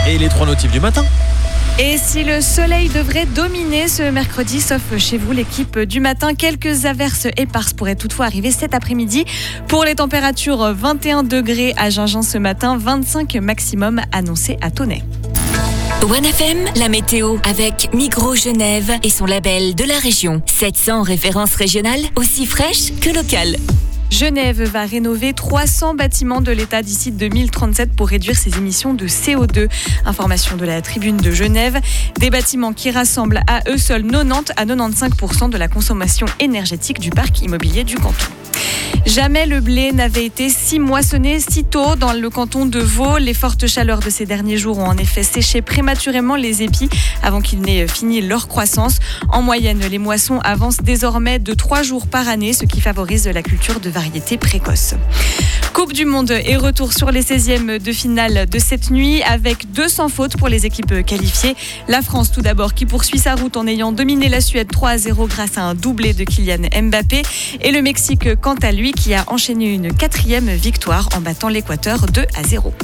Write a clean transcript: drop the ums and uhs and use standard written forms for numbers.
Et les 3 notifs du matin. Et si le soleil devrait dominer ce mercredi, sauf chez vous, l'équipe du matin, quelques averses éparses pourraient toutefois arriver cet après-midi. Pour les températures, 21 degrés à Gingin ce matin, 25 maximum annoncés à Tonnet. 1FM, la météo avec Migros Genève et son label de la région. 700 références régionales, aussi fraîches que locales. Genève va rénover 300 bâtiments de l'État d'ici 2037 pour réduire ses émissions de CO2. Information de la Tribune de Genève. Des bâtiments qui rassemblent à eux seuls 90 à 95% de la consommation énergétique du parc immobilier du canton. Jamais le blé n'avait été si moissonné si tôt dans le canton de Vaud. Les fortes chaleurs de ces derniers jours ont en effet séché prématurément les épis avant qu'ils n'aient fini leur croissance. En moyenne, les moissons avancent désormais de 3 jours par année, ce qui favorise la culture de variétés précoces. Coupe du Monde et retour sur les 16e de finale de cette nuit avec 200 fautes pour les équipes qualifiées. La France tout d'abord qui poursuit sa route en ayant dominé la Suède 3-0 grâce à un doublé de Kylian Mbappé. Et le Mexique quant à lui qui a enchaîné une 4e victoire en battant l'Équateur 2-0.